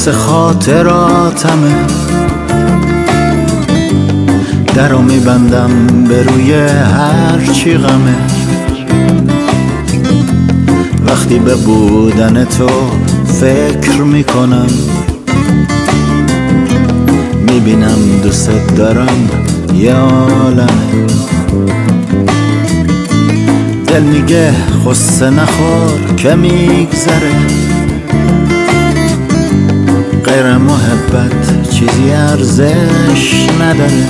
مثل خاطراتمه، درو میبندم به روی هر چی غمه. وقتی به بودن تو فکر میکنم، میبینم دوست دارم یه عالمه. دل میگه غصه نخور که میگذره، غیر محبت چیزی ارزش نداره.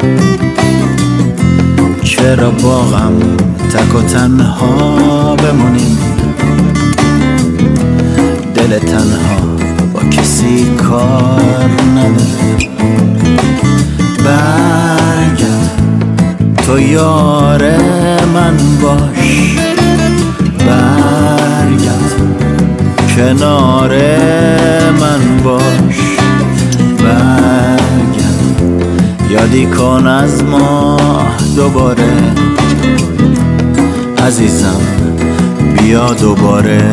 چرا با غم تک و تنها بمونیم، دل تنها با کسی کار نداره. برگرد تو یار من باش، برگرد کنار من باش. برگرد یادی کن از ما دوباره، عزیزم بیا دوباره.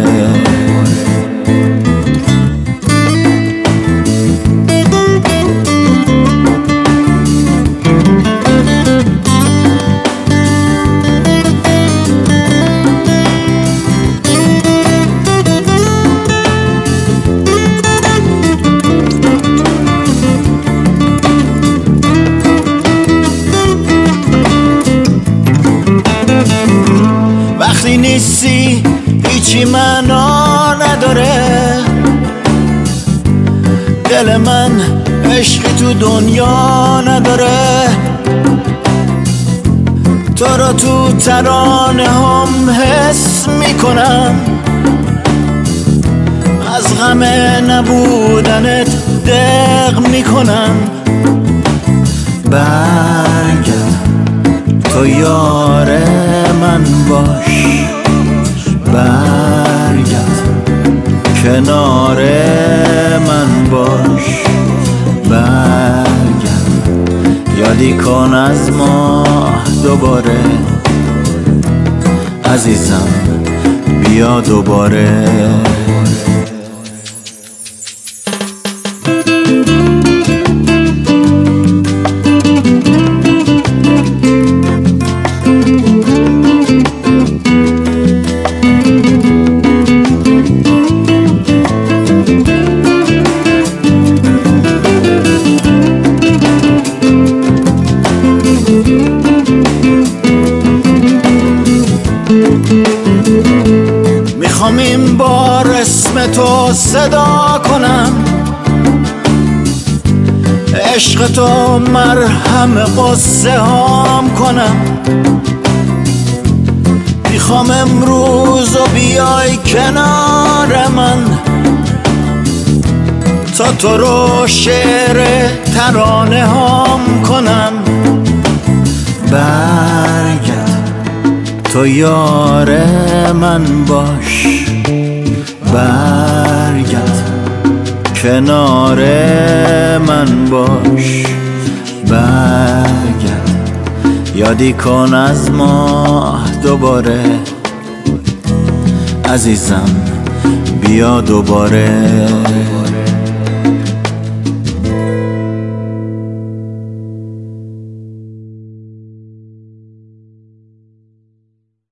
وقتی نیستی هیچی معنا نداره، دل من عشقی تو دنیا نداره. تو رو تو ترانه هم حس میکنم، از غم نبودنت دق میکنم. برگرد تو یار من باش، برگرد کنار من باش. برگرد یادی کن از ما دوباره، عزیزم بیا دوباره. میخوام این بار اسم تو صدا کنم، عشق تو مرهم قصه هام کنم. میخوام امروز و بیای کنار من، تا تو رو شعر ترانه هام کنم. برگرد تو یار من باش، برگرد کنار من باش. برگرد یادی کن از ما دوباره، عزیزم بیا دوباره.